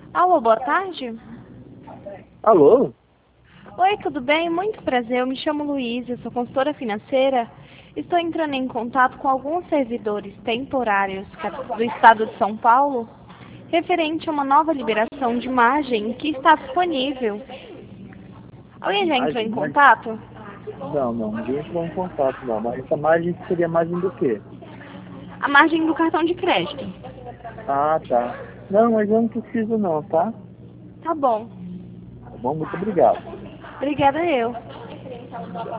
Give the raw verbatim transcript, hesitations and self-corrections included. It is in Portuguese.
Alô, boa tarde. Alô? Oi, tudo bem? Muito prazer. Eu me chamo Luísa, sou consultora financeira. Estou entrando em contato com alguns servidores temporários do estado de São Paulo, referente a uma nova liberação de margem que está disponível. Alguém já entrou em Margem? Mas... contato? Não, não, ninguém entrou em contato não. Mas essa margem seria margem do quê? A margem do cartão de crédito. Ah, tá. Não, mas eu não preciso não, tá? Tá bom. Tá bom? Muito obrigado. Obrigada eu.